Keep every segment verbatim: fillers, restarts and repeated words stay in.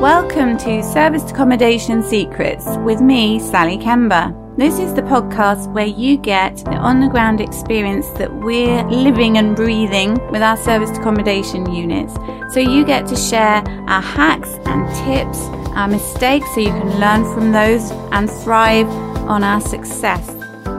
Welcome to Serviced Accommodation Secrets with me, Sally Kember. This is the podcast where you get the on-the-ground experience that we're living and breathing with our serviced accommodation units. So you get to share our hacks and tips, our mistakes, so you can learn from those and thrive on our success.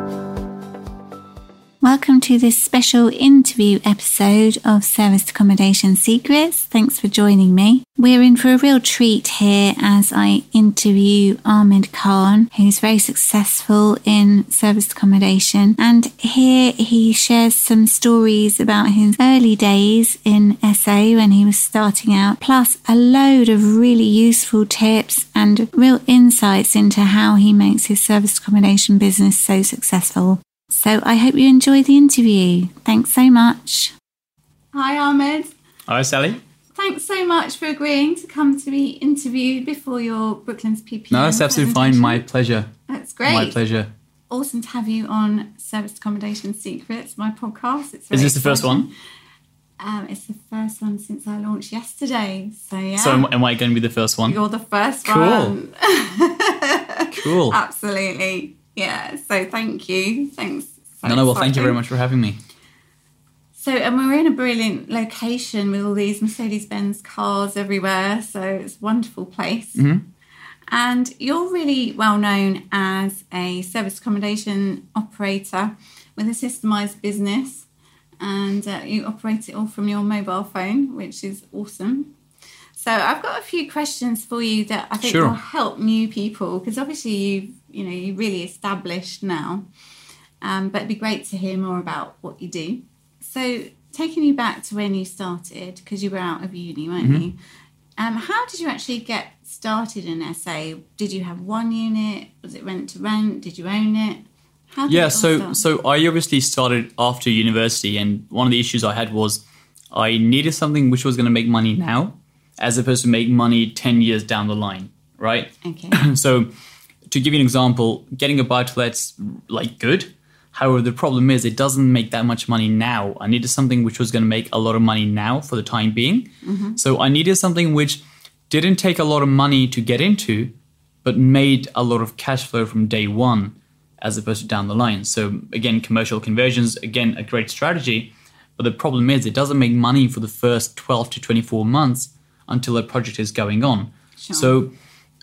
Welcome to this special interview episode of Serviced Accommodation Secrets. Thanks for joining me. We're in for a real treat here as I interview Ahmed Khan, who's very successful in serviced accommodation. And here he shares some stories about his early days in S A when he was starting out, plus a load of really useful tips and real insights into how he makes his serviced accommodation business so successful. So I hope you enjoy the interview. Thanks so much. Hi, Ahmed. Hi, Sally. Thanks so much for agreeing to come to be interviewed before your Brooklands P P M. No, that's absolutely fine. My pleasure. That's great. My pleasure. Awesome to have you on Serviced Accommodation Secrets, my podcast. It's Is this exciting. the first one? Um, it's the first one since I launched yesterday. So, yeah. So am, am I going to be the first one? You're the first cool. one. Cool. Absolutely. Yeah, so thank you. Thanks. So no, no, well, exciting. thank you very much for having me. So, and we're in a brilliant location with all these Mercedes-Benz cars everywhere. So it's a wonderful place. Mm-hmm. And you're really well known as a service accommodation operator with a systemised business. And uh, you operate it all from your mobile phone, which is awesome. So I've got a few questions for you that I think sure. will help new people, because obviously you've, you know, you're really established now. Um, but it'd be great to hear more about what you do. So taking you back to when you started, because you were out of uni, weren't mm-hmm. you? Um, how did you actually get started in S A? Did you have one unit? Was it rent to rent? Did you own it? How did yeah, it all so start? so I obviously started after university, and one of the issues I had was I needed something which was going to make money now, as opposed to make money ten years down the line, right? Okay. So to give you an example, getting a buy-to-let's like good. However, the problem is it doesn't make that much money now. I needed something which was going to make a lot of money now for the time being. Mm-hmm. So I needed something which didn't take a lot of money to get into, but made a lot of cash flow from day one as opposed to down the line. So again, commercial conversions, again, a great strategy. But the problem is it doesn't make money for the first twelve to twenty-four months until a project is going on. Sure. So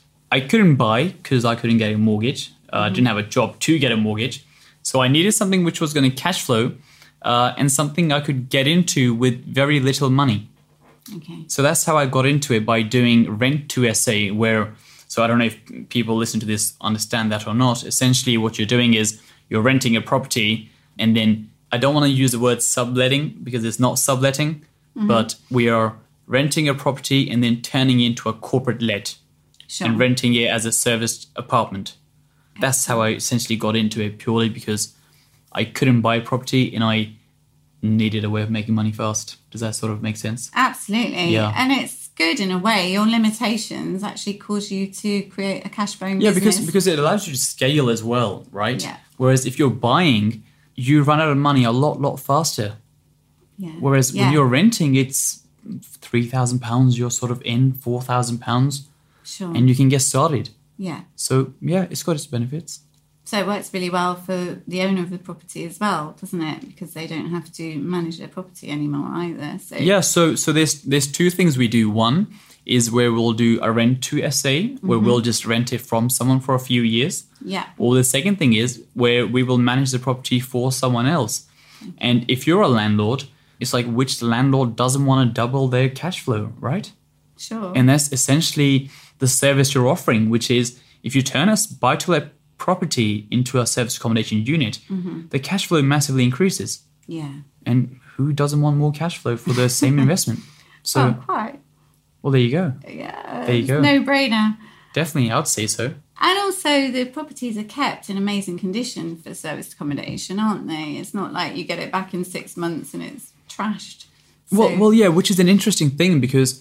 I couldn't buy because I couldn't get a mortgage. Uh, I mm-hmm. didn't have a job to get a mortgage. So I needed something which was going to cash flow uh, and something I could get into with very little money. Okay. So that's how I got into it, by doing rent to S A, where, so I don't know if people listen to this understand that or not. Essentially what you're doing is you're renting a property, and then I don't want to use the word subletting because it's not subletting, mm-hmm. but we are renting a property and then turning it into a corporate let sure. and renting it as a serviced apartment. That's how I essentially got into it, purely because I couldn't buy a property and I needed a way of making money fast. Does that sort of make sense? Absolutely. Yeah. And it's good in a way. Your limitations actually cause you to create a cash flowing yeah, business. because because it allows you to scale as well, right? Yeah. Whereas if you're buying, you run out of money a lot, lot faster. Yeah. Whereas yeah. when you're renting, it's three thousand pounds, you're sort of in, four thousand pounds, sure. and you can get started. Yeah. So, yeah, it's got its benefits. So it works really well for the owner of the property as well, doesn't it? Because they don't have to manage their property anymore either. So Yeah, so so there's there's two things we do. One is where we'll do a rent to S A, where mm-hmm. we'll just rent it from someone for a few years. Yeah. Or the second thing is where we will manage the property for someone else. Okay. And if you're a landlord, it's like, which landlord doesn't want to double their cash flow, right? Sure. And that's essentially the service you're offering, which is if you turn a buy-to-let property into a service accommodation unit, mm-hmm. the cash flow massively increases. Yeah. And who doesn't want more cash flow for the same investment? So, oh, quite. Well, there you go. Yeah. There you go. No-brainer. Definitely, I'd say so. And also the properties are kept in amazing condition for serviced accommodation, aren't they? It's not like you get it back in six months and it's trashed. So, well, well, yeah, which is an interesting thing, because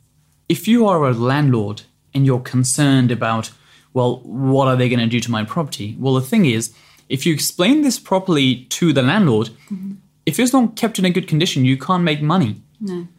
if you are a landlord and you're concerned about, well, what are they going to do to my property? Well, the thing is, if you explain this properly to the landlord, mm-hmm. if it's not kept in a good condition, you can't make money. No.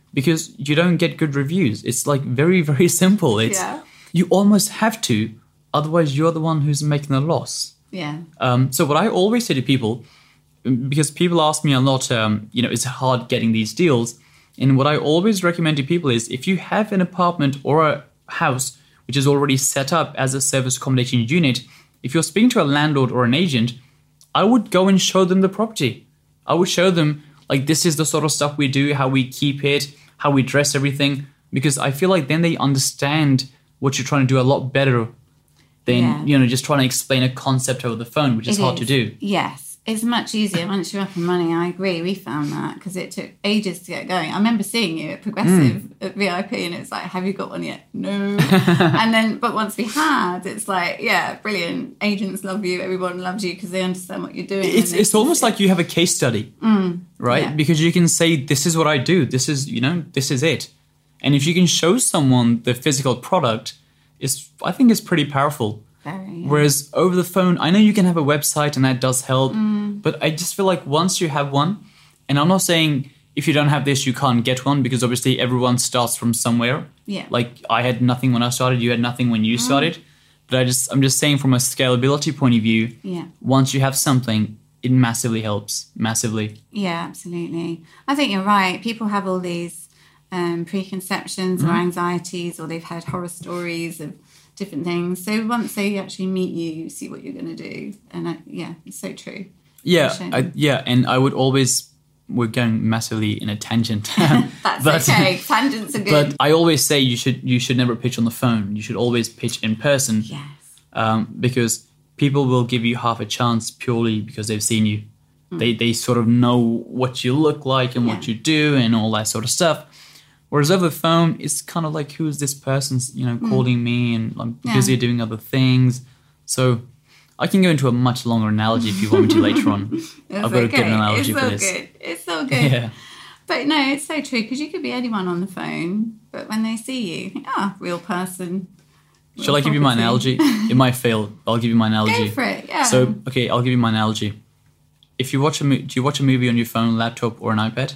because you don't get good reviews. It's like very, very simple. It's Yeah. You almost have to, otherwise you're the one who's making the loss. Yeah. Um, so what I always say to people, because people ask me a lot, um, you know, it's hard getting these deals. And what I always recommend to people is if you have an apartment or a house which is already set up as a service accommodation unit, if you're speaking to a landlord or an agent, I would go and show them the property. I would show them, like, this is the sort of stuff we do, how we keep it, how we dress everything, because I feel like then they understand what you're trying to do a lot better than, Yeah. you know, just trying to explain a concept over the phone, which is It hard is. to do. Yes. It's much easier once you're up and running. I agree. We found that because it took ages to get going. I remember seeing you at Progressive Mm. at V I P and it's like, have you got one yet? No. And then, but once we had, it's like, yeah, brilliant. Agents love you. Everyone loves you because they understand what you're doing. It's and they it's can almost see it. like you have a case study, Mm, right? yeah. Because you can say, this is what I do. This is, you know, this is it. And if you can show someone the physical product, it's, I think it's pretty powerful. Very, yeah. Whereas over the phone, I know you can have a website and that does help, Mm. but I just feel like once you have one, and I'm not saying if you don't have this, you can't get one, because obviously everyone starts from somewhere. Yeah. Like I had nothing when I started, you had nothing when you started. But I just, I'm just saying from a scalability point of view, Yeah. once you have something, it massively helps, massively. Yeah, absolutely. I think you're right. People have all these um, preconceptions Mm-hmm. or anxieties, or they've heard horror stories of different things. So once they actually meet you, you see what you're going to do. And I, yeah, it's so true. Yeah, Shame. I, yeah, and I would always, we're going massively in a tangent. That's But- okay. Tangents are good. But I always say you should you should never pitch on the phone. You should always pitch in person. yes. Um, because people will give you half a chance purely because they've seen you. They they sort of know what you look like and what Yeah. you do and all that sort of stuff. Whereas over the phone, it's kind of like, who is this person, you know, calling me, and I'm Yeah. busy doing other things. So I can go into a much longer analogy if you want me to later on. It's I've got a good okay. analogy it's for so this. good. It's so good. Yeah. But no, it's so true because you could be anyone on the phone, but when they see you, you think, ah, real person. Shall real I give you my property. analogy? It might fail. I'll give you my analogy. Go for it. Yeah. So, okay, I'll give you my analogy. If you watch a mo- do you watch a movie on your phone, laptop, or an iPad?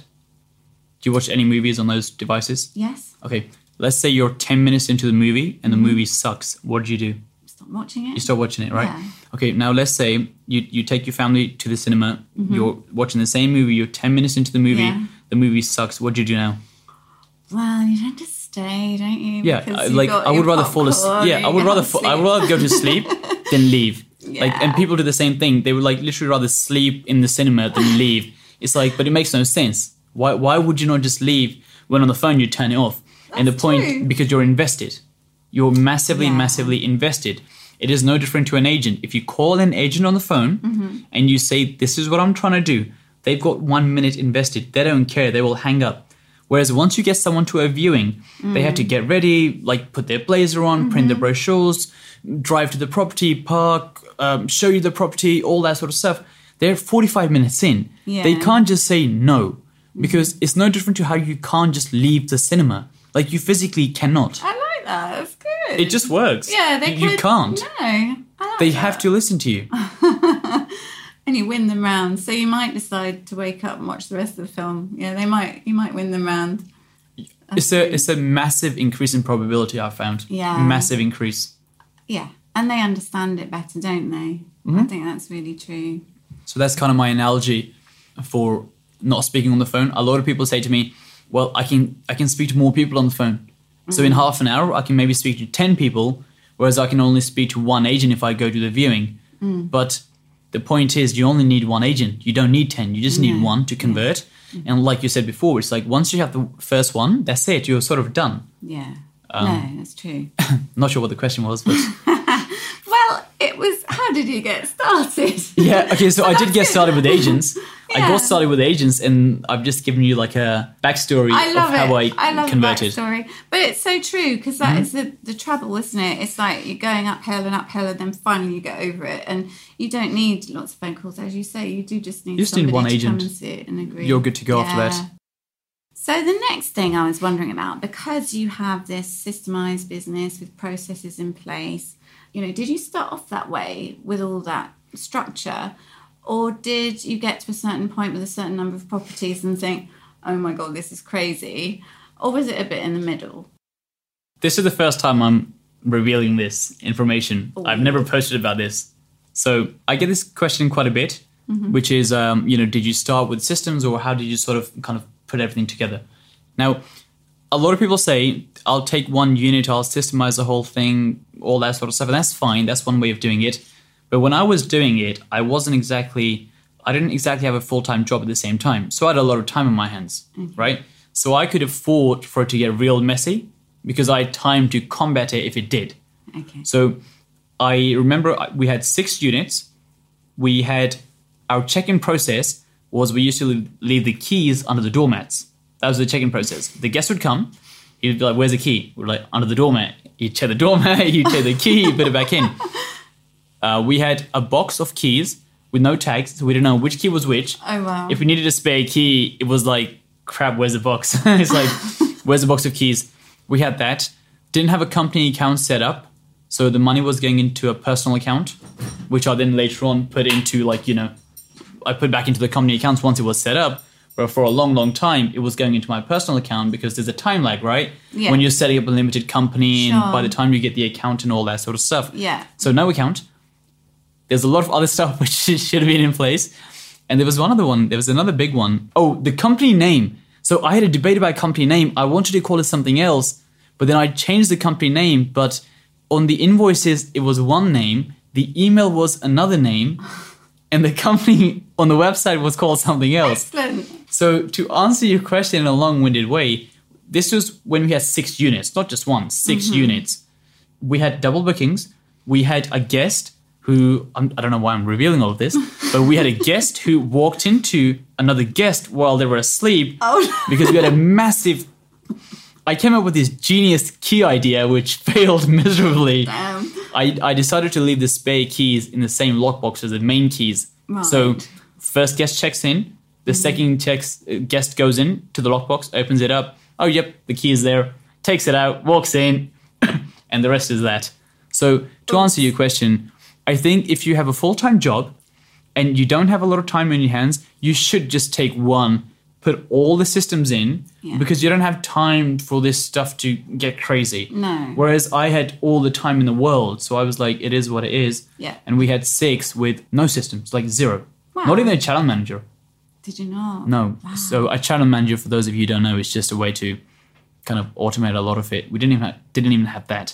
Do you watch any movies on those devices? yes, Okay, let's say you're ten minutes into the movie and the movie sucks. What do you do? stop watching it. You start watching it, right? Yeah. Okay, now let's say you, you take your family to the cinema. You're watching the same movie. You're ten minutes into the movie. Yeah. The movie sucks. What do you do now? Well, you don't just stay, don't you? Yeah, Because I- you've like got I would your rather fall asleep. popcorn Yeah, and I would your rather half fa- I would sleep. rather go to sleep than leave. Like, and Yeah. people do the same thing. They would like literally rather sleep in the cinema than leave. It's like, but it makes no sense. Why why would you not just leave when on the phone you turn it off? and the That's point true. because you're invested. You're massively, Yeah. massively invested. It is no different to an agent. If you call an agent on the phone Mm-hmm. and you say, this is what I'm trying to do, they've got one minute invested. They don't care. They will hang up. Whereas once you get someone to a viewing, they have to get ready, like put their blazer on, print the brochures, drive to the property, park, um, show you the property, all that sort of stuff. They're forty-five minutes in. Yeah. They can't just say no, because it's no different to how you can't just leave the cinema. Like, you physically cannot. I like that. That's good. It just works. yeah, they you, you could- can't. No, I like They that. have to listen to you. And you win them round. So you might decide to wake up and watch the rest of the film. Yeah, they might. You might win them round. It's a it's a massive increase in probability, I've found. Yeah. Massive increase. Yeah, and they understand it better, don't they? Mm-hmm. I think that's really true. So that's kind of my analogy for not speaking on the phone. A lot of people say to me, well, I can I can speak to more people on the phone. So in half an hour, I can maybe speak to ten people, whereas I can only speak to one agent if I go to the viewing. But the point is, you only need one agent. You don't need ten. You just need No. one to convert. And like you said before, it's like once you have the first one, that's it. You're sort of done. Yeah. Um, no, that's true. Not sure what the question was, but Well, it was, how did you get started? yeah. Okay, so I did get started with agents. I Yeah. got started with agents, and I've just given you like a backstory I love of how it. I, I love converted. the backstory. But it's so true because that Mm-hmm. is the, the trouble, isn't it? It's like you're going uphill and uphill and then finally you get over it. And you don't need lots of phone calls, as you say. You do just need You just need somebody one to agent. come and sit and agree. You're good to go after that. So the next thing I was wondering about, because you have this systemized business with processes in place, you know, did you start off that way with all that structure? Or did you get to a certain point with a certain number of properties and think, oh my God, this is crazy? Or was it a bit in the middle? This is the first time I'm revealing this information. Ooh. I've never posted about this. So I get this question quite a bit, mm-hmm. which is, um, you know, did you start with systems or how did you sort of kind of put everything together? Now, a lot of people say, I'll take one unit, I'll systemize the whole thing, all that sort of stuff. And that's fine. That's one way of doing it. But when I was doing it, I wasn't exactly, I didn't exactly have a full-time job at the same time. So I had a lot of time on my hands, mm-hmm. right? So I could afford for it to get real messy because I had time to combat it if it did. Okay. So I remember we had six units. We had our check-in process was we used to leave the keys under the doormats. That was the check-in process. The guest would come. He'd be like, where's the key? We're like, under the doormat. You'd check the doormat, you'd take the key, you put it back in. Uh, we had a box of keys with no tags, so we didn't know which key was which. Oh, wow. If we needed a spare key, it was like, crap, where's the box? It's like, where's the box of keys? We had that. Didn't have a company account set up. So the money was going into a personal account, which I then later on put into like, you know, I put back into the company accounts once it was set up. But for a long, long time, it was going into my personal account because there's a time lag, right? Yeah. When you're setting up a limited company Sure. and by the time you get the account and all that sort of stuff. Yeah. So no account. There's a lot of other stuff which should have been in place. And there was one other one. There was another big one. Oh, the company name. So I had a debate about company name. I wanted to call it something else, but then I changed the company name. But on the invoices, it was one name. The email was another name. And the company on the website was called something else. Excellent. So to answer your question in a long-winded way, this was when we had six units, not just one, six mm-hmm. units. We had double bookings. We had a guest who, I'm, I don't know why I'm revealing all of this, but we had a guest who walked into another guest while they were asleep oh. because we had a massive... I came up with this genius key idea, which failed miserably. Damn. I, I decided to leave the spare keys in the same lockbox as the main keys. Right. So first guest checks in, the mm-hmm. second checks, uh, guest goes in to the lockbox, opens it up. Oh, yep, the key is there. Takes it out, walks in, and the rest is that. So to answer your question, I think if you have a full-time job and you don't have a lot of time on your hands, you should just take one, put all the systems in, yeah. because you don't have time for this stuff to get crazy. No. Whereas I had all the time in the world, so I was like, it is what it is. Yeah. And we had six with no systems, like zero. Wow. Not even a channel manager. Did you not? No. Wow. So a channel manager, for those of you who don't know, is just a way to kind of automate a lot of it. We didn't even have, didn't even have that.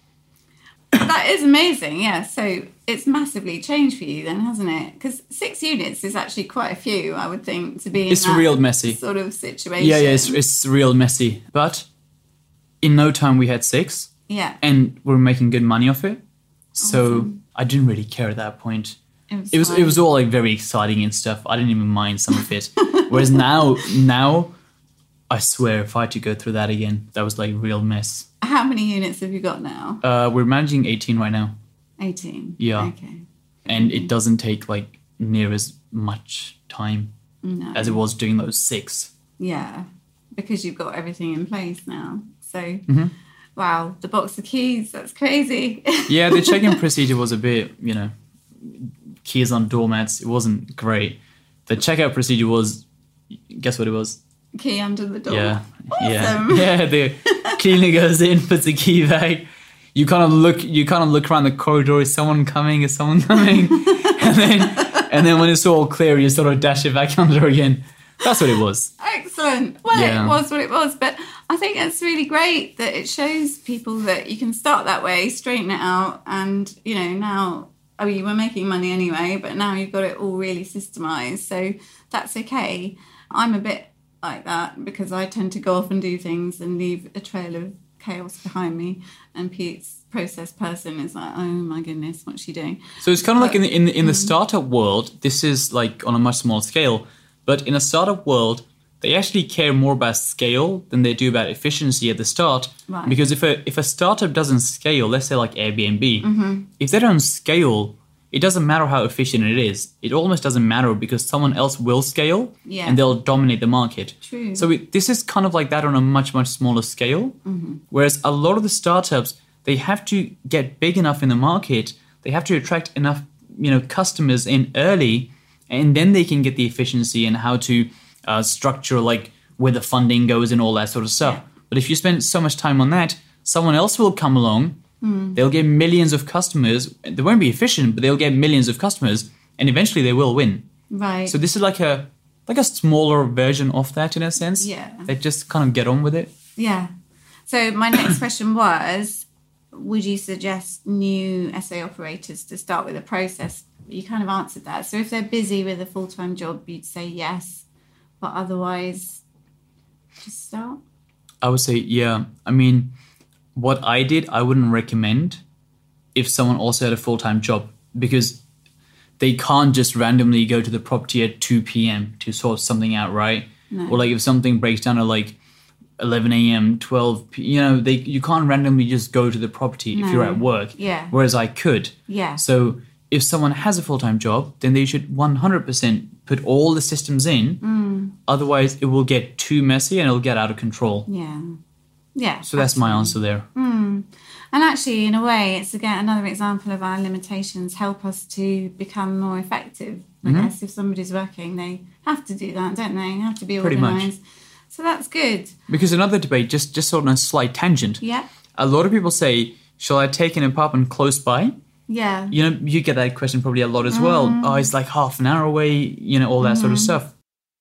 That is amazing, yeah. So it's massively changed for you then, hasn't it? Because six units is actually quite a few, I would think, to be in it's that real messy sort of situation. Yeah, yeah, it's, it's real messy. But in no time we had six. Yeah. And we we're making good money off it. So awesome. I didn't really care at that point. It was, it was it was all like very exciting and stuff. I didn't even mind some of it. Whereas now, now, I swear, if I had to go through that again, that was like real mess. How many units have you got now? Uh, we're managing eighteen right now. eighteen? Yeah. Okay. And it doesn't take like near as much time no. as it was doing those six. Yeah, because you've got everything in place now. So, mm-hmm. wow, the box of keys, that's crazy. Yeah, the check-in procedure was a bit, you know, keys on doormats. It wasn't great. The checkout procedure was, guess what it was? Key under the door. Yeah, awesome. yeah, yeah. The cleaner goes in, puts the key back. You kind of look, you kind of look around the corridor. Is someone coming? Is someone coming? and then, and then when it's all clear, you sort of dash it back under again. That's what it was. Excellent. Well, yeah. It was what it was, but I think it's really great that it shows people that you can start that way, straighten it out, and you know now. Oh, you were making money anyway, but now you've got it all really systemized, so that's okay. I'm a bit like that because I tend to go off and do things and leave a trail of chaos behind me, and Pete's process person is like, oh my goodness, what's she doing? So it's kind of but, like in the, in, the, in the startup world, this is like on a much smaller scale, but in a startup world, they actually care more about scale than they do about efficiency at the start. Right. Because if a if a startup doesn't scale, let's say like Airbnb, mm-hmm. if they don't scale, it doesn't matter how efficient it is. It almost doesn't matter because someone else will scale yeah. and they'll dominate the market. True. So it, this is kind of like that on a much, much smaller scale. Mm-hmm. Whereas a lot of the startups, they have to get big enough in the market. They have to attract enough, you know, customers in early, and then they can get the efficiency and how to uh, structure like where the funding goes and all that sort of stuff. But if you spend so much time on that, someone else will come along. Mm. They'll get millions of customers. They won't be efficient, but they'll get millions of customers, and eventually they will win. Right. So this is like a like a smaller version of that in a sense. Yeah. They just kind of get on with it. Yeah. So my next question was, would you suggest new S A operators to start with a process? You kind of answered that. So if they're busy with a full-time job, you'd say yes, but otherwise just start? I would say, yeah. I mean, what I did, I wouldn't recommend if someone also had a full-time job, because they can't just randomly go to the property at two p.m. to sort something out, right? No. Or like if something breaks down at like eleven a.m., twelve p.m., you know, they you can't randomly just go to the property No. if you're at work. Yeah. Whereas I could. Yeah. So if someone has a full-time job, then they should one hundred percent put all the systems in. Mm. Otherwise, it will get too messy and it'll get out of control. Yeah. Yeah. So that's my answer there. Mm. And actually, in a way, it's again another example of our limitations help us to become more effective. I Mm-hmm. guess if somebody's working, they have to do that, don't they? They have to be Pretty much. organised. So that's good. Because another debate, just, just on a slight tangent, Yeah. a lot of people say, shall I take an apartment close by? Yeah. You know, you get that question probably a lot as well. Oh, it's like half an hour away, you know, all that sort of stuff.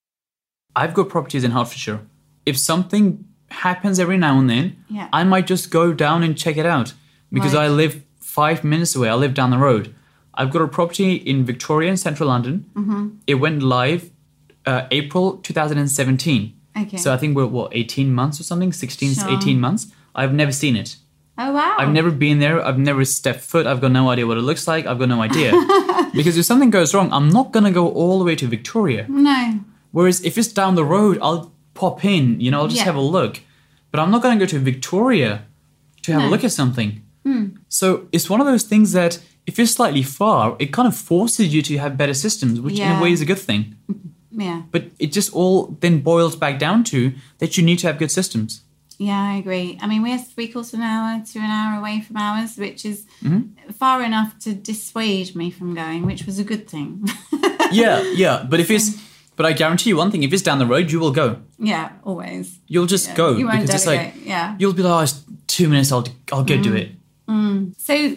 I've got properties in Hertfordshire. If something happens every now and then, Yeah. I might just go down and check it out because Right. I live five minutes away. I live down the road. I've got a property in Victoria in central London. Mm-hmm. It went live uh, April twenty seventeen. Okay. So I think we're, what, eighteen months or something? sixteen, Sure. eighteen months? I've never seen it. Oh, wow. I've never been there. I've never stepped foot. I've got no idea what it looks like. I've got no idea. Because if something goes wrong, I'm not going to go all the way to Victoria. No. Whereas if it's down the road, I'll pop in, you know, I'll just Yeah. have a look. But I'm not going to go to Victoria to have No. a look at something. So it's one of those things that if you're slightly far, it kind of forces you to have better systems, which in Yeah. a way is a good thing. Yeah. But it just all then boils back down to that you need to have good systems. Yeah, I agree. I mean, we're three quarters of an hour to an hour away from ours, which is Mm-hmm. far enough to dissuade me from going, which was a good thing. Yeah, yeah. But if it's, but I guarantee you one thing: if it's down the road, you will go. Yeah, always. You'll just Yeah. go You won't because it's delegate. like Yeah. you'll be like, oh, it's two minutes. I'll I'll go do it. So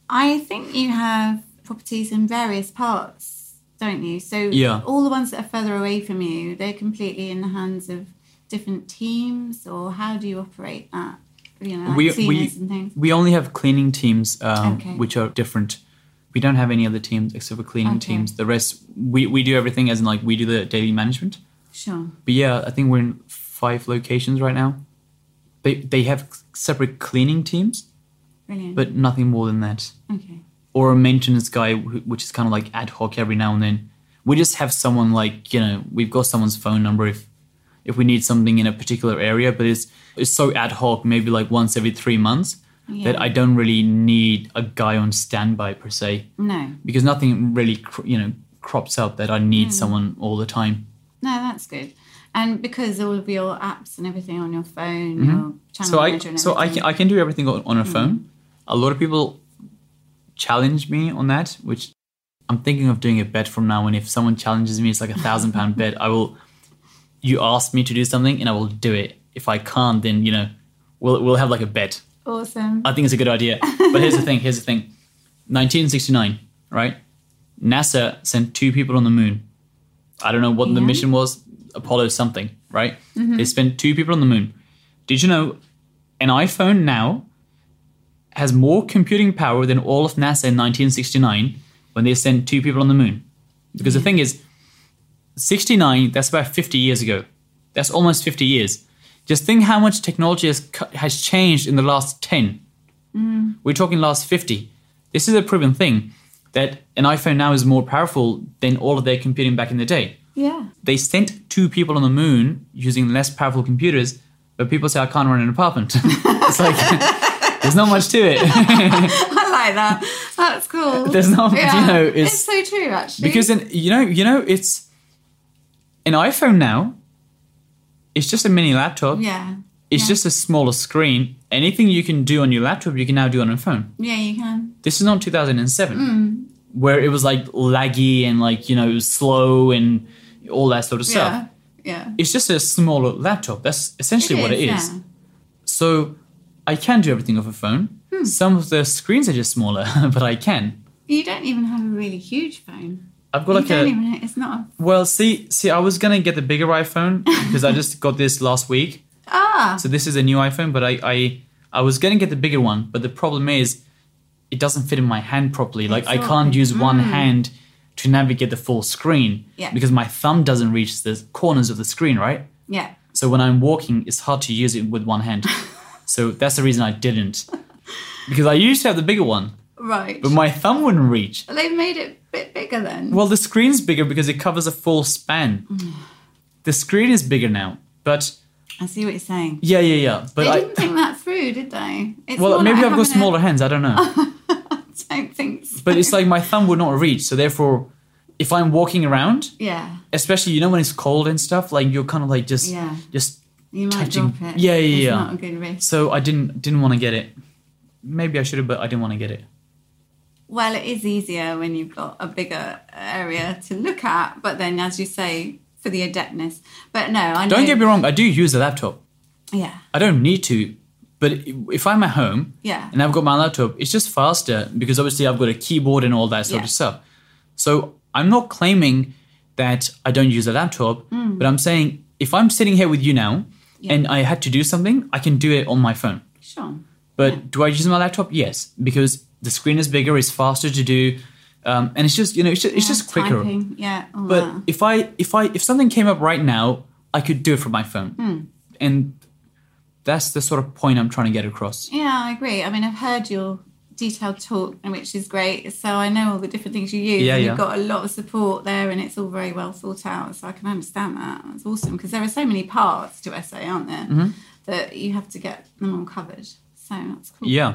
I think you have properties in various parts, don't you? So Yeah. all the ones that are further away from you, they're completely in the hands of different teams, or how do you operate that? You know, like We cleaners we and things. we only have cleaning teams, um, Okay. which are different. We don't have any other teams except for cleaning Okay. teams. The rest, we we do everything as in like we do the daily management. Sure. But yeah, I think we're in five locations right now. They they have separate cleaning teams, Brilliant. but nothing more than that. okay. Or a maintenance guy, wh- which is kind of like ad hoc every now and then. We just have someone like, you know, we've got someone's phone number if if we need something in a particular area, but it's it's so ad hoc, maybe like once every three months, Yeah. that I don't really need a guy on standby per se, No. because nothing really, cr- you know, crops up that I need Hmm. someone all the time. No, that's good. And because all of your apps and everything on your phone, your channel So I manager and so I everything. can I can do everything on, on a phone. A lot of people challenge me on that, which I'm thinking of doing a bet from now. And if someone challenges me, it's like a thousand pound bet. I will. You ask me to do something, and I will do it. If I can't, then you know, we'll we'll have like a bet. Awesome. I think it's a good idea. But here's the thing. Here's the thing. nineteen sixty-nine, right? NASA sent two people on the moon. I don't know what the Yeah. mission was. Apollo something, right? They spent two people on the moon. Did you know an iPhone now has more computing power than all of NASA in nineteen sixty-nine when they sent two people on the moon? Because the thing is, sixty-nine, that's about fifty years ago. That's almost fifty years. Just think how much technology has cu- has changed in the last ten. We're talking last fifty. This is a proven thing that an iPhone now is more powerful than all of their computing back in the day. Yeah. They sent two people on the moon using less powerful computers, but people say I can't run an apartment. It's like there's not much to it. I like that. That's cool. There's not, Yeah. you know, it's, it's so true actually. because in, you know, you know, it's an iPhone now. It's just a mini laptop. yeah. It's yeah. just a smaller screen. Anything you can do on your laptop, you can now do on a phone. Yeah, you can. This is not two thousand seven, Mm. where it was like laggy and like, you know, slow and all that sort of stuff. Yeah. Yeah. It's just a smaller laptop. That's essentially what it is. Yeah. So I can do everything off a phone. Hmm. Some of the screens are just smaller, but I can. You don't even have a really huge phone. I've got you like don't a... Even, it's not a... Well, see, see, I was going to get the bigger iPhone because I just got this last week. Ah. So this is a new iPhone, but I, I, I was going to get the bigger one. But the problem is it doesn't fit in my hand properly. Like, Exactly. I can't use one Mm. hand to navigate the full screen. Yeah. Because my thumb doesn't reach the corners of the screen, right? Yeah. So when I'm walking, it's hard to use it with one hand. So that's the reason I didn't. Because I used to have the bigger one, Right. but my thumb wouldn't reach. They've made it a bit bigger then. Well, the screen's bigger because it covers a full span. The screen is bigger now, but I see what you're saying. yeah, yeah, yeah. But They I, didn't think that through, did they? It's well, more maybe like I've got having a- smaller hands. I don't know. I don't think so. But it's like my thumb would not reach. So therefore, if I'm walking around, Yeah. especially you know when it's cold and stuff, like you're kind of like just, Yeah. just. You might touching- drop it. Yeah, yeah, it's yeah. not a good risk. So I didn't didn't want to get it. Maybe I should have, but I didn't want to get it. Well, it is easier when you've got a bigger area to look at, but then, as you say, for the adeptness. But no, I know. Don't get me wrong. I do use a laptop. Yeah. I don't need to, but if I'm at home Yeah. and I've got my laptop, it's just faster because obviously I've got a keyboard and all that sort Yeah. of stuff. So I'm not claiming that I don't use a laptop, but I'm saying if I'm sitting here with you now Yeah. and I had to do something, I can do it on my phone. Sure. But Yeah. do I use my laptop? Yes, because the screen is bigger, it's faster to do, um, and it's just you know it's just, it's Yeah, just quicker. typing, yeah. All But that. if I if I if something came up right now, I could do it from my phone, Hmm. and that's the sort of point I'm trying to get across. Yeah, I agree. I mean, I've heard your detailed talk, which is great. So I know all the different things you use. Yeah, and yeah. You've got a lot of support there, and it's all very well thought out. So I can understand that. That's awesome because there are so many parts to essay, aren't there? Mm-hmm. That you have to get them all covered. So that's cool. Yeah.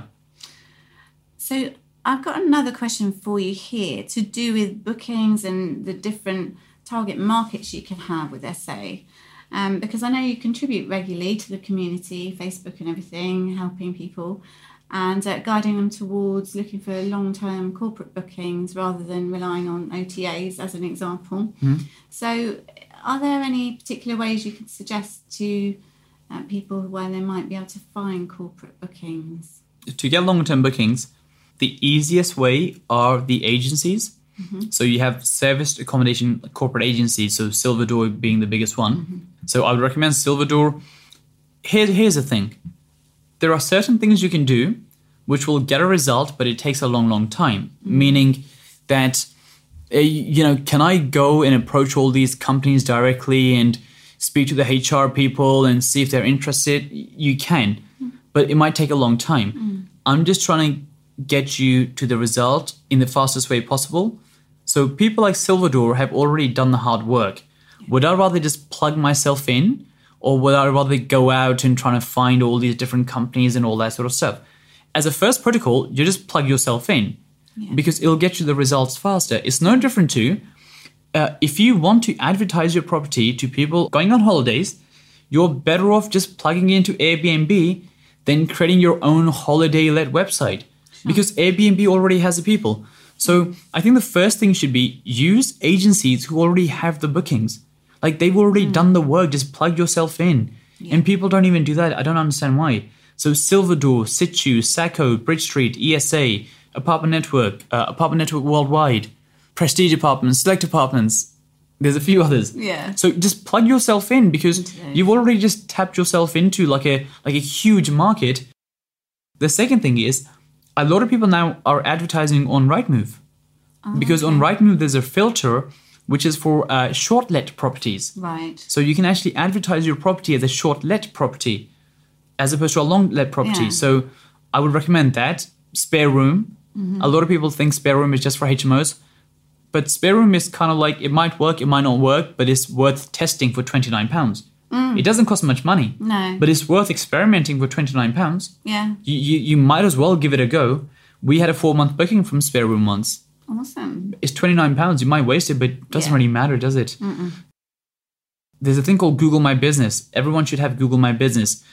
So I've got another question for you here to do with bookings and the different target markets you can have with Essay. Um, because I know you contribute regularly to the community, Facebook and everything, helping people and uh, guiding them towards looking for long-term corporate bookings rather than relying on O T As as an example. Mm-hmm. So are there any particular ways you could suggest to uh, people where they might be able to find corporate bookings? To get long-term bookings, the easiest way are the agencies. Mm-hmm. So you have serviced accommodation corporate agencies, so Silver Door being the biggest one. Mm-hmm. So I would recommend Silver Door. Here, here's the thing. There are certain things you can do which will get a result, but it takes a long, long time. Mm-hmm. Meaning that, uh, you know, can I go and approach all these companies directly and speak to the H R people and see if they're interested? You can, mm-hmm. but it might take a long time. Mm-hmm. I'm just trying to get you to the result in the fastest way possible. So people like Silver Door have already done the hard work. Yeah. Would I rather just plug myself in, or would I rather go out and try to find all these different companies and all that sort of stuff? As a first protocol, you just plug yourself in yeah. because it'll get you the results faster. It's no different to uh, if you want to advertise your property to people going on holidays, you're better off just plugging into Airbnb than creating your own holiday-led website. Sure. Because Airbnb already has the people. So I think the first thing should be use agencies who already have the bookings. Like they've already mm. done the work, just plug yourself in. Yeah. And people don't even do that. I don't understand why. So Silver Door, Situ, Sacco, Bridge Street, E S A, Apartment Network, uh, Apartment Network Worldwide, Prestige Apartments, Select Apartments. There's a few others. Yeah. So just plug yourself in because okay. you've already just tapped yourself into like a like a huge market. The second thing is, a lot of people now are advertising on Rightmove. Oh, because okay. on Rightmove, there's a filter which is for uh, short-let properties. Right. So you can actually advertise your property as a short-let property as opposed to a long-let property. Yeah. So I would recommend that. Spare Room. Mm-hmm. A lot of people think Spare Room is just for H M Os. But Spare Room is kind of like, it might work, it might not work, but it's worth testing for twenty-nine pounds. Mm. It doesn't cost much money. No. But it's worth experimenting for twenty-nine pounds. Yeah. You, you, you might as well give it a go. We had a four-month booking from Spare Room once. Awesome. It's twenty-nine pounds. You might waste it, but it doesn't yeah. really matter, does it? Mm-mm. There's a thing called Google My Business. Everyone should have Google My Business.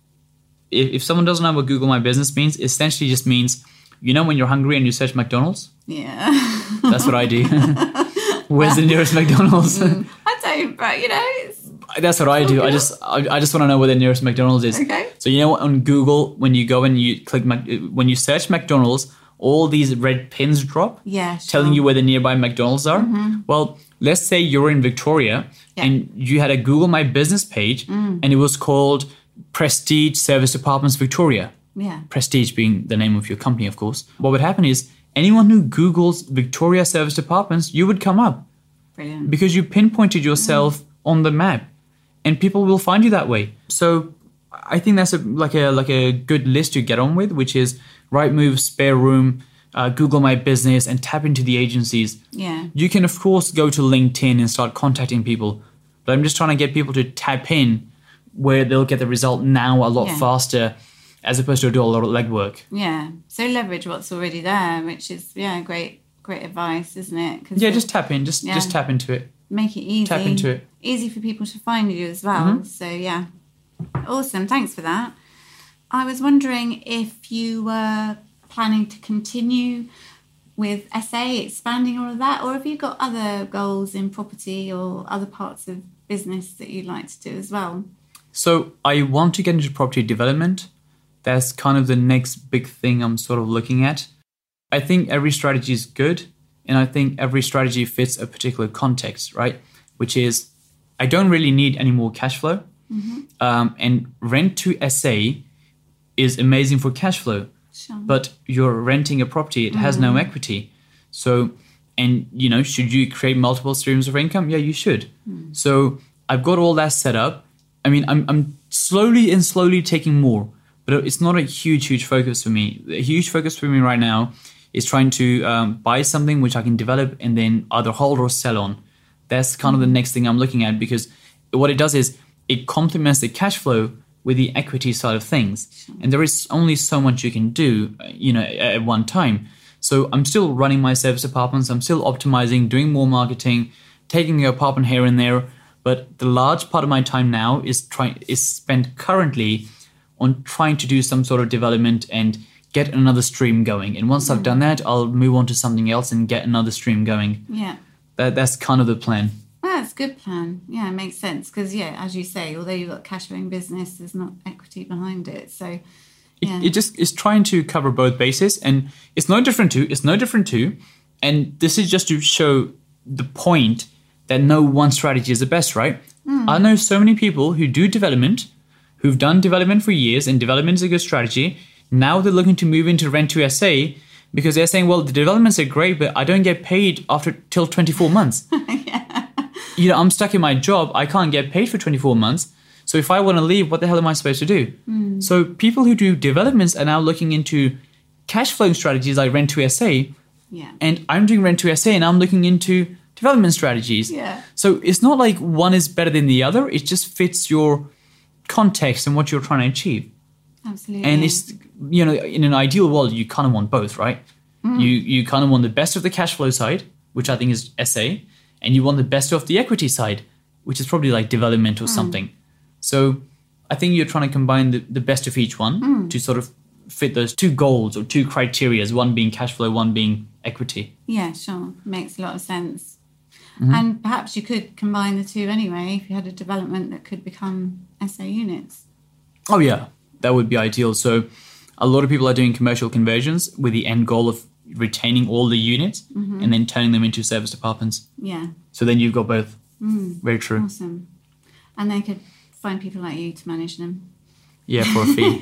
If, if someone doesn't know what Google My Business means, it essentially just means, you know when you're hungry and you search McDonald's? Yeah. That's what I do. Where's the nearest McDonald's? Mm, I don't, but you know, it's... That's what I do. I just I, I just want to know where the nearest McDonald's is. Okay. So, you know, on Google, when you go and you click, Mac- when you search McDonald's, all these red pins drop yeah, sure. telling you where the nearby McDonald's are. Mm-hmm. Well, let's say you're in Victoria yeah. and you had a Google My Business page mm. and it was called Prestige Service Departments Victoria. Yeah. Prestige being the name of your company, of course. What would happen is anyone who Googles Victoria Service Departments, you would come up. Brilliant. Because you pinpointed yourself mm. on the map and people will find you that way. So I think that's a, like a like a good list to get on with, which is Rightmove, Spare Room, uh, Google My Business, and tap into the agencies. Yeah. You can, of course, go to LinkedIn and start contacting people. But I'm just trying to get people to tap in where they'll get the result now a lot yeah. faster as opposed to do a lot of legwork. Yeah. So leverage what's already there, which is, yeah, great great advice, isn't it? Yeah, just tap in. Just, yeah. just tap into it. Make it easy. Tap into it. Easy for people to find you as well. Mm-hmm. So, yeah. Awesome. Thanks for that. I was wondering if you were planning to continue with S A, expanding all of that, or have you got other goals in property or other parts of business that you'd like to do as well? So I want to get into property development. That's kind of the next big thing I'm sort of looking at. I think every strategy is good, and I think every strategy fits a particular context, right? Which is, I don't really need any more cash flow. Mm-hmm. Um, and rent to S A is amazing for cash flow, sure. but you're renting a property, it mm. has no equity. So, and you know, should you create multiple streams of income? Yeah, you should. Mm. So I've got all that set up. I mean, I'm I'm slowly and slowly taking more, but it's not a huge, huge focus for me. A huge focus for me right now is trying to um, buy something which I can develop and then either hold or sell on. That's kind mm. of the next thing I'm looking at, because what it does is it complements the cash flow with the equity side of things. Sure. And there is only so much you can do, you know, at one time. So I'm still running my service apartments. I'm still optimizing, doing more marketing, taking an apartment here and there. But the large part of my time now is trying is spent currently on trying to do some sort of development and get another stream going. And once mm. I've done that, I'll move on to something else and get another stream going. Yeah. That, that's kind of the plan. Well, that's a good plan. Yeah, it makes sense. Because, yeah, as you say, although you've got cash flowing business, there's not equity behind it. So, yeah. It, it just is trying to cover both bases. And it's no different to, it's no different to, and this is just to show the point that no one strategy is the best, right? Mm. I know so many people who do development, who've done development for years, and development is a good strategy. Now they're looking to move into rent to S A because they're saying, well, the developments are great, but I don't get paid after till twenty-four months. Yeah. You know, I'm stuck in my job. I can't get paid for twenty-four months. So if I want to leave, what the hell am I supposed to do? Mm. So people who do developments are now looking into cash flowing strategies like rent to S A. Yeah. And I'm doing rent to S A and I'm looking into development strategies. Yeah. So it's not like one is better than the other. It just fits your context and what you're trying to achieve. Absolutely. And it's, you know, in an ideal world, you kind of want both, right? Mm. You you kind of want the best of the cash flow side, which I think is S A, and you want the best of the equity side, which is probably like development or mm. something. So I think you're trying to combine the, the best of each one mm. to sort of fit those two goals or two criteria, one being cash flow, one being equity. Yeah, sure. Makes a lot of sense. Mm-hmm. And perhaps you could combine the two anyway if you had a development that could become S A units. Oh, yeah. That would be ideal. So a lot of people are doing commercial conversions with the end goal of retaining all the units mm-hmm. and then turning them into service apartments. Yeah. So then you've got both. Mm. Very true. Awesome. And they could find people like you to manage them. Yeah, for a fee.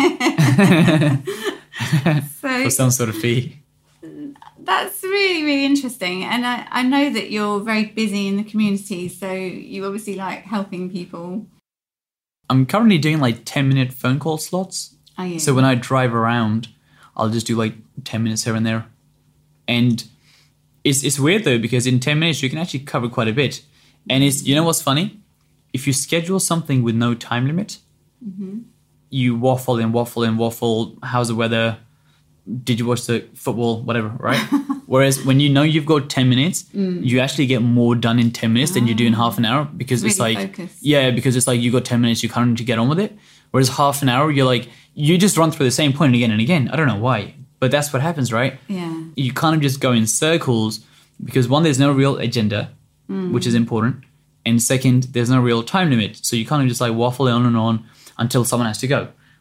So, for some sort of fee. That's really, really interesting. And I, I know that you're very busy in the community, so you obviously like helping people. I'm currently doing like ten minute phone call slots. Are you? So when I drive around, I'll just do like ten minutes here and there. And it's it's weird though, because in ten minutes you can actually cover quite a bit. And it's, you know what's funny? If you schedule something with no time limit, mm-hmm. you waffle and waffle and waffle. How's the weather? Did you watch the football? Whatever, right? Whereas when you know you've got ten minutes, mm. you actually get more done in ten minutes ah. than you do in half an hour, because really it's like, focused. yeah, because it's like you got ten minutes, you kind of need to get on with it. Whereas half an hour, you're like, you just run through the same point again and again. I don't know why, but that's what happens, right? Yeah. You kind of just go in circles because one, there's no real agenda, mm. which is important. And second, there's no real time limit. So you kind of just like waffle on and on until someone has to go.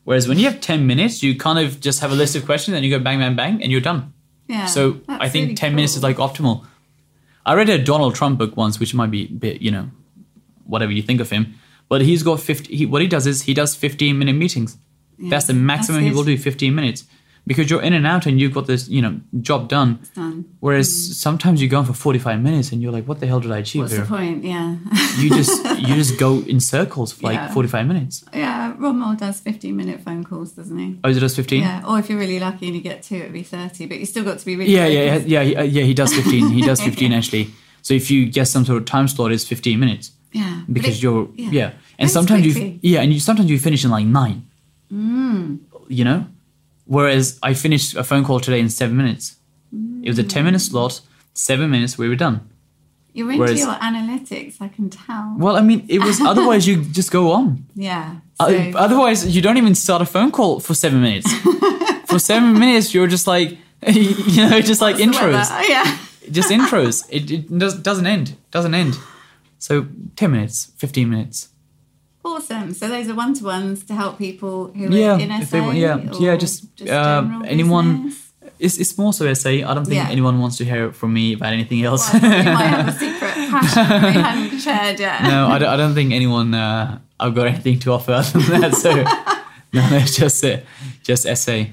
Whereas when you have ten minutes, you kind of just have a list of questions and you go bang, bang, bang, and you're done. Yeah. So I think really ten cool. minutes is like optimal. I read a Donald Trump book once, which might be a bit, you know, whatever you think of him. But he's got fifty. He, what he does is he does fifteen minute meetings. Yeah, that's the maximum that's he will do, fifteen minutes. Because you're in and out and you've got this, you know, job done. It's done. Whereas mm. sometimes you go on for forty-five minutes and you're like, what the hell did I achieve What's here? What's the point? Yeah. you just you just go in circles for like yeah. forty-five minutes. Yeah, Rommel does fifteen minute phone calls, doesn't he? Oh, he does fifteen? Yeah, or if you're really lucky and you get two, it'd be thirty. But you still got to be really Yeah, focused. yeah, yeah, yeah, yeah, he does fifteen. He does fifteen actually. So if you get some sort of time slot, it's fifteen minutes. Yeah. Because it, you're, yeah. yeah. And It's sometimes quickly. you, yeah, and you sometimes you finish in like nine. Mm. You know? Whereas I finished a phone call today in seven minutes. Mm. It was a ten minute slot, seven minutes, we were done. You're into Whereas, your analytics, I can tell. Well, I mean, it was, otherwise you just go on. Yeah. So. Uh, otherwise, you don't even start a phone call for seven minutes. For seven minutes, you're just like, you know, just like What's intros. Yeah. Just intros. It, it does, doesn't end. Doesn't end. So ten minutes, fifteen minutes. Awesome. So those are one-to-ones to help people who yeah, are in S A? If they want, yeah, yeah, just, just uh, anyone. Business? It's, it's more so S A. I don't think yeah. anyone wants to hear from me about anything else. Well, you might have a secret passion we hadn't shared yet. No, I don't, I don't think anyone, uh, I've got anything to offer other than that. So, no, it's just, uh, just S A.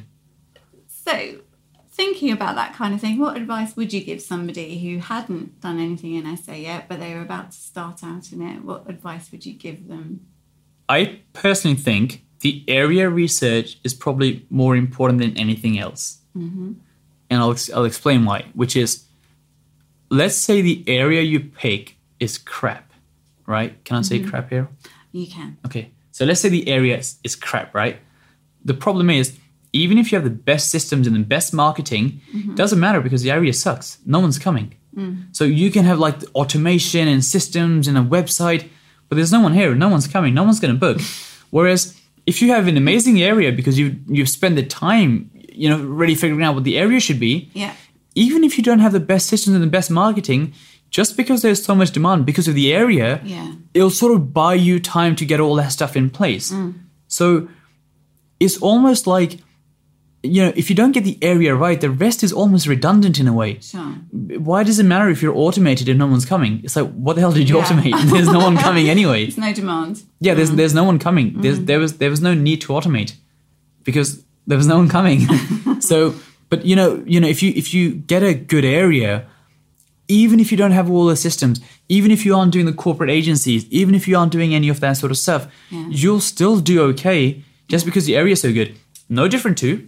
So, thinking about that kind of thing, what advice would you give somebody who hadn't done anything in S A yet, but they were about to start out in it? What advice would you give them? I personally think the area research is probably more important than anything else. Mm-hmm. And I'll, I'll explain why, which is, let's say the area you pick is crap, right? Can I say mm-hmm. crap here? You can. Okay. So let's say the area is, is crap, right? The problem is, even if you have the best systems and the best marketing, mm-hmm. it doesn't matter because the area sucks. No one's coming. Mm. So you can have like the automation and systems and a website, but there's no one here. No one's coming. No one's going to book. Whereas if you have an amazing area because you you've spent the time, you know, really figuring out what the area should be. Yeah. Even if you don't have the best systems and the best marketing, just because there's so much demand because of the area, yeah. it'll sort of buy you time to get all that stuff in place. Mm. So it's almost like, you know, if you don't get the area right, the rest is almost redundant in a way. Sure. Why does it matter if you're automated and no one's coming? It's like, what the hell did you Yeah. automate? There's no one coming anyway. There's no demand. Yeah, there's Mm. there's no one coming. Mm. There's there was there was no need to automate because there was no one coming. So, but you know, you know, if you if you get a good area, even if you don't have all the systems, even if you aren't doing the corporate agencies, even if you aren't doing any of that sort of stuff, yeah. you'll still do okay just because the area is so good. No different to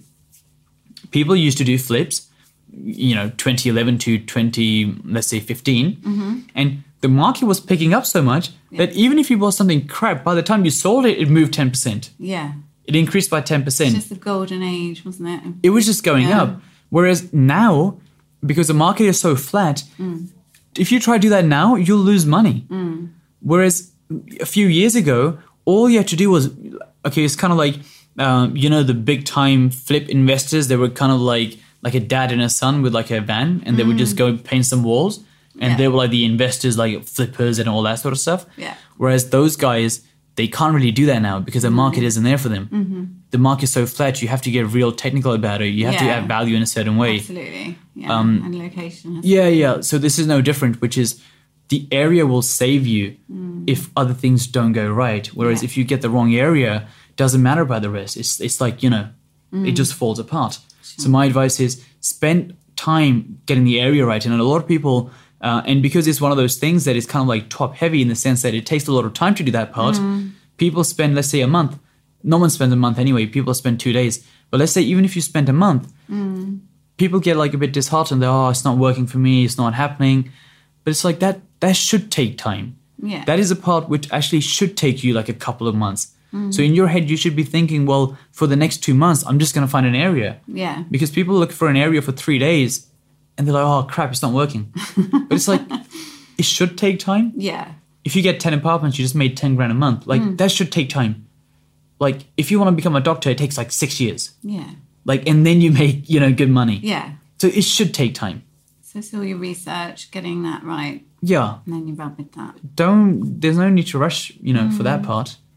people used to do flips, you know, twenty eleven to twenty, let's say fifteen, mm-hmm. and the market was picking up so much yeah. that even if you bought something crap, by the time you sold it, it moved ten percent. Yeah. It increased by ten percent. It's just the golden age, wasn't it? It was just going yeah. up. Whereas now, because the market is so flat, mm. if you try to do that now, you'll lose money. Mm. Whereas a few years ago, all you had to do was, okay, it's kind of like, um, you know, the big time flip investors, they were kind of like like a dad and a son with like a van, and they mm. would just go paint some walls. And yeah. they were like the investors, like flippers and all that sort of stuff. Yeah. Whereas those guys, they can't really do that now because the market isn't there for them. Mm-hmm. The market's so flat, you have to get real technical about it. You have yeah. to add value in a certain way. Absolutely. Yeah. Um, and location. Has yeah, yeah. So this is no different, which is the area will save you mm. if other things don't go right. Whereas yeah. if you get the wrong area, it doesn't matter about the rest. It's it's like, you know, mm. it just falls apart. Sure. So my advice is spend time getting the area right. And a lot of people... Uh, and because it's one of those things that is kind of like top heavy in the sense that it takes a lot of time to do that part, mm. people spend, let's say, a month. No one spends a month anyway. People spend two days. But let's say even if you spend a month, mm. people get like a bit disheartened. They're, oh, it's not working for me. It's not happening. But it's like that, that should take time. Yeah. That is a part which actually should take you like a couple of months. Mm. So in your head, you should be thinking, well, for the next two months, I'm just going to find an area. Yeah. Because people look for an area for three days. And they're like, oh, crap, it's not working. But it's like, it should take time. Yeah. If you get ten apartments, you just made ten grand a month. Like, mm. that should take time. Like, if you want to become a doctor, it takes like six years. Yeah. Like, and then you make, you know, good money. Yeah. So it should take time. So it's all your research, getting that right. Yeah. And then you run with that. Don't, there's no need to rush, you know, mm. for that part.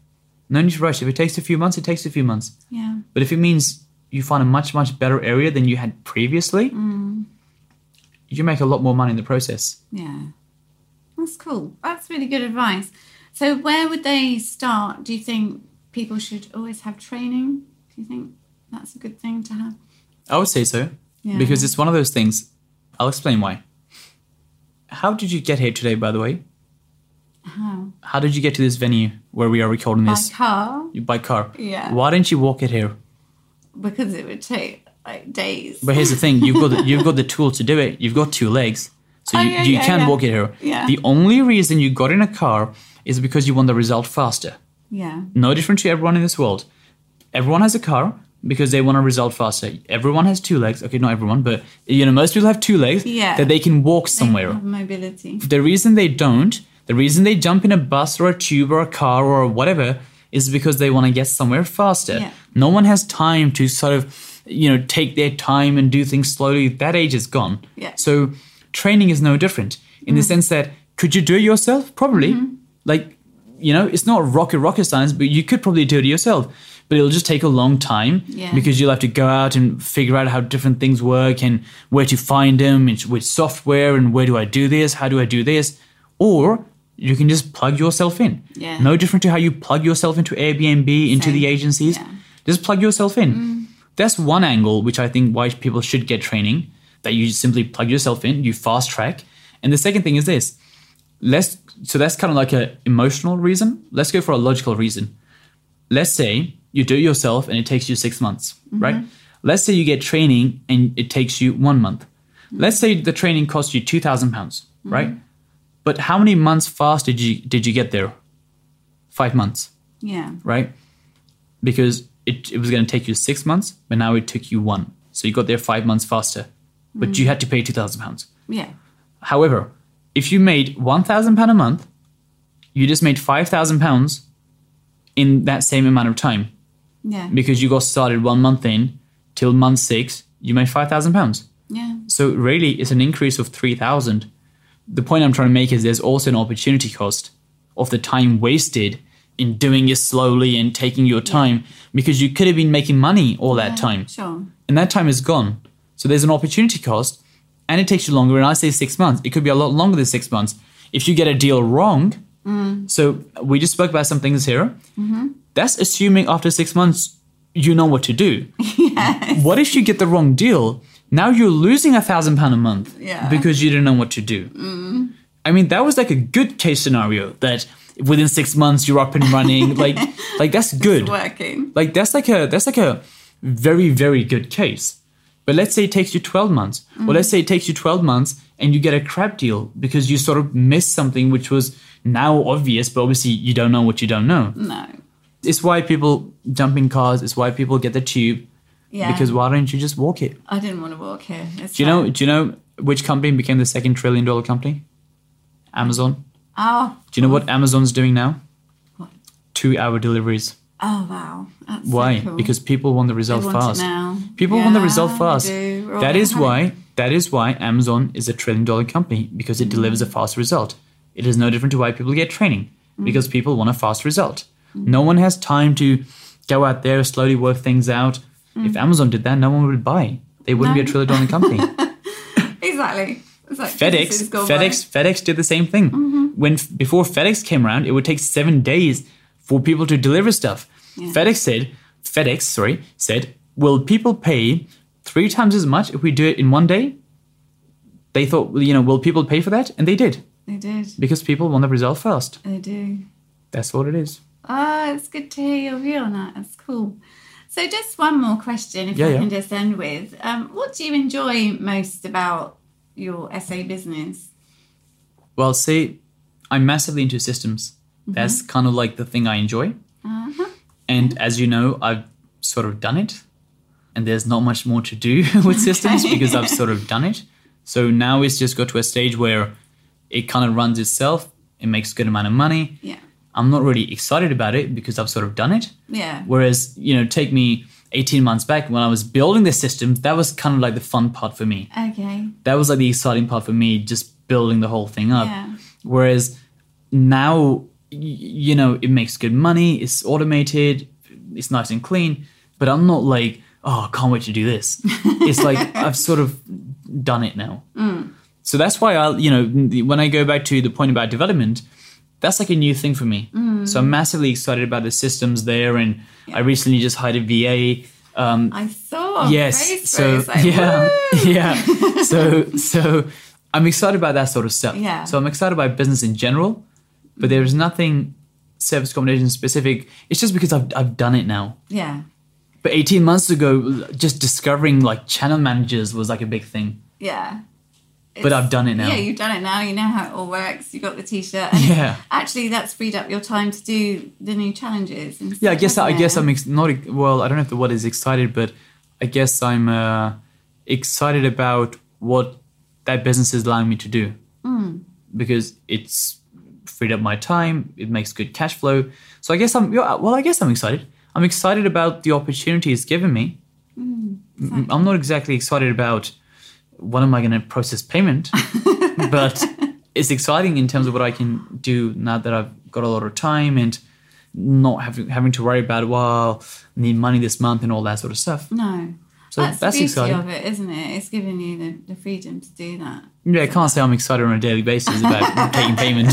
No need to rush. If it takes a few months, it takes a few months. Yeah. But if it means you find a much, much better area than you had previously, mm. you make a lot more money in the process. Yeah. That's cool. That's really good advice. So where would they start? Do you think people should always have training? Do you think that's a good thing to have? I would say so. Yeah. Because it's one of those things. I'll explain why. How did you get here today, by the way? How? How did you get to this venue where we are recording By this? car? By car. Yeah. Why didn't you walk it here? Because it would take like days. But here's the thing: you've got the, you've got the tool to do it. You've got two legs, so Oh, you, yeah, you yeah, can yeah. walk it here. Yeah. The only reason you got in a car is because you want the result faster. Yeah. No different to everyone in this world. Everyone has a car because they want a result faster. Everyone has two legs. Okay, not everyone, but you know, most people have two legs Yeah. that they can walk They somewhere. have mobility. The reason they don't, the reason they jump in a bus or a tube or a car or whatever is because they want to get somewhere faster. Yeah. No one has time to sort of, you know, take their time and do things slowly. That age is gone. Yeah. So training is no different in the sense that could you do it yourself? Probably. Like, you know, it's not rocket rocket science, but you could probably do it yourself. But it'll just take a long time Yeah. because you'll have to go out and figure out how different things work and where to find them, and which software, and where do I do this, how do I do this. Or you can just plug yourself in. Yeah. No different to how you plug yourself into Airbnb, into Same. the agencies. Yeah. Just plug yourself in. That's one angle which I think why people should get training, that you just simply plug yourself in, you fast track. And the second thing is this. Let's so that's kind of like an emotional reason. Let's go for a logical reason. Let's say you do it yourself and it takes you six months, right? Let's say you get training and it takes you one month. Let's say the training costs you two thousand pounds, right? But how many months fast did you did you get there? Five months, Yeah. right? Because it, it was going to take you six months, but now it took you one. So you got there five months faster, but you had to pay two thousand pounds. Yeah. However, if you made one thousand pounds a month, you just made five thousand pounds in that same amount of time. Yeah. Because you got started one month in, till month six, you made five thousand pounds. Yeah. So really, it's an increase of three thousand. The point I'm trying to make is there's also an opportunity cost of the time wasted in doing it slowly and taking your time, because you could have been making money all that time. Sure. And that time is gone. So there's an opportunity cost, and it takes you longer. And I say six months. It could be a lot longer than six months. If you get a deal wrong, so we just spoke about some things here. That's assuming after six months, you know what to do. Yes. What if you get the wrong deal? Now you're losing a thousand pound a month Yeah. because you didn't know what to do. I mean, that was like a good case scenario that within six months you're up and running. like, like that's good. It's working. Like that's like a that's like a very very good case. But let's say it takes you twelve months. Or let's say it takes you twelve months and you get a crap deal because you sort of missed something which was now obvious, but obviously you don't know what you don't know. No. It's why people jump in cars. It's why people get the tube. Yeah. Because why don't you just walk it? I didn't want to walk here. It's Do you know? fine. Do you know which company became the second trillion dollar company? Amazon. Oh. Do you know what Amazon's doing now? What? Two hour deliveries. Oh wow. That's so Why? cool. Because people want the They result want it fast. now. People want the Yeah, result they fast. do. We're all That gonna is have why. it. That is why Amazon is a trillion dollar company, because it delivers a fast result. It is no different to why people get training, Mm. because people want a fast result. No one has time to go out there slowly work things out. If Amazon did that, no one would buy. They wouldn't Mm. No. be a trillion dollar company. Exactly. It's like FedEx, businesses go FedEx, by. FedEx did the same thing. When before FedEx came around, it would take seven days for people to deliver stuff. Yeah. FedEx said, FedEx, sorry, said, will people pay three times as much if we do it in one day? They thought, well, you know, will people pay for that? And they did, They did. because people want the result fast. They do. That's what it is. Oh, it's good to hear your view on that. That's cool. So just one more question, if Yeah, I yeah. can just end with. Um, what do you enjoy most about your S A business? Well, see, I'm massively into systems. That's kind of like the thing I enjoy. Uh-huh. And as you know, I've sort of done it. And there's not much more to do with systems because I've sort of done it. So now it's just got to a stage where it kind of runs itself. It makes a good amount of money. Yeah. I'm not really excited about it because I've sort of done it. Yeah. Whereas, you know, take me eighteen months back when I was building the systems, that was kind of like the fun part for me. Okay. That was like the exciting part for me, just building the whole thing up. Yeah. Whereas now you know, it makes good money, it's automated, it's nice and clean, but I'm not like, oh, I can't wait to do this. It's like I've sort of done it now. Mm. So that's why I, you know, when I go back to the point about development, that's like a new thing for me. Mm. So I'm massively excited about the systems there, and yeah. I recently just hired a V A. Um, I saw. Yes. Facebook. So Like, yeah, woo! yeah. So so I'm excited about that sort of stuff. Yeah. So I'm excited about business in general, but there's nothing service accommodation specific. It's just because I've I've done it now. Yeah. But eighteen months ago, just discovering like channel managers was like a big thing. Yeah. It's, but I've done it now. Yeah, you've done it now. You know how it all works. You got the t-shirt. And yeah. Actually, that's freed up your time to do the new challenges. And yeah, I guess stuff, I guess I'm ex- not well. I don't know if the word is excited, but I guess I'm uh, excited about what that business is allowing me to do mm. because it's freed up my time. It makes good cash flow. So I guess I'm well. I guess I'm excited. I'm excited about the opportunity it's given me. Mm, exactly. I'm not exactly excited about when am I going to process payment, but it's exciting in terms of what I can do now that I've got a lot of time and not having having to worry about, well, I need money this month and all that sort of stuff. No. So that's, that's the beauty exciting. of it, isn't it? It's giving you the, the freedom to do that. Yeah, I can't say I'm excited on a daily basis about taking payment.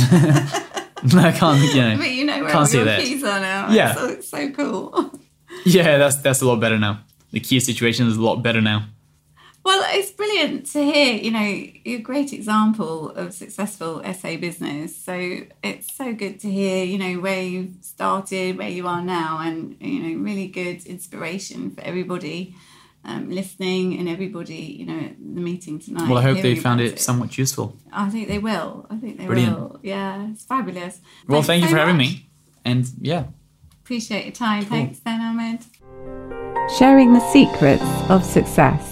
I can't, you know. But you know where can't all say your that. keys are now. Yeah. So it's so cool. Yeah, that's that's a lot better now. The key situation is a lot better now. Well, it's brilliant to hear, you know, you're a great example of successful S A business. So it's so good to hear, you know, where you've started, where you are now, and, you know, really good inspiration for everybody um, listening and everybody, you know, at the meeting tonight. Well, I hope they hearing found about it somewhat useful. I think they will. I think they Brilliant. will. Yeah, it's fabulous. Well, Thanks thank you so for having much. me. And yeah. Appreciate your time. Cool. Thanks then, Ahmed. Sharing the secrets of success.